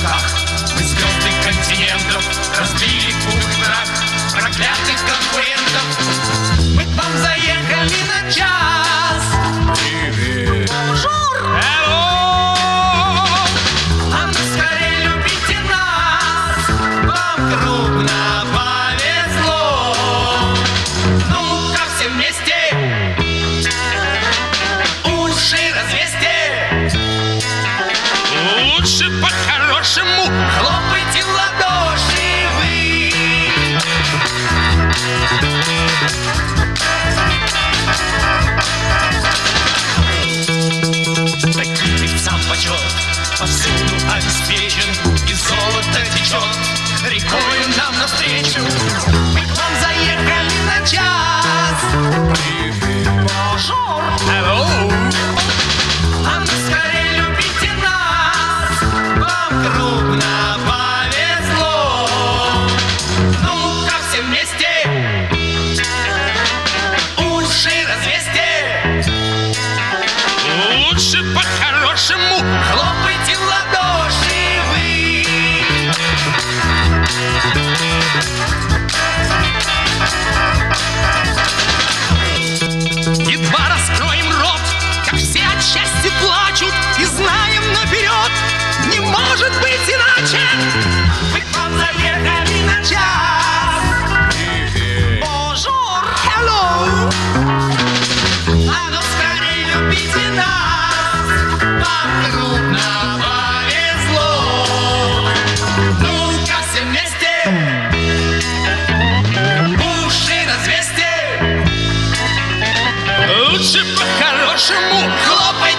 руках. Мы звезды континентов разбили путь враг проклятых конкурентов. Мы к вам заехали на час. Привет. Бонжур. Hello. А ну скорее любите нас. Вам крупно повезло. Ну-ка все вместе уши развесьте. Лучше по-хорошему хлопайте в ладоши вы. Таким певцам почет повсюду обеспечен, и золото течет рекою нам навстречу. Мы к вам заехали на час. Бонжур. Hello. А ну скорее любите нас. Вам крупно повезло. Ну-ка все вместе уши развесьте. Лучше по-хорошему хлопайте в ладоши вы. Едва раскроем рот, как все от счастья плачут, и знаем наперед, не может быть иначе. Мы к вам заехали на час. Бонжур. Hello. А ну скорее любите нас. Вам крупно повезло. Ну-ка все вместе уши развесьте. Лучше по-хорошему хлопай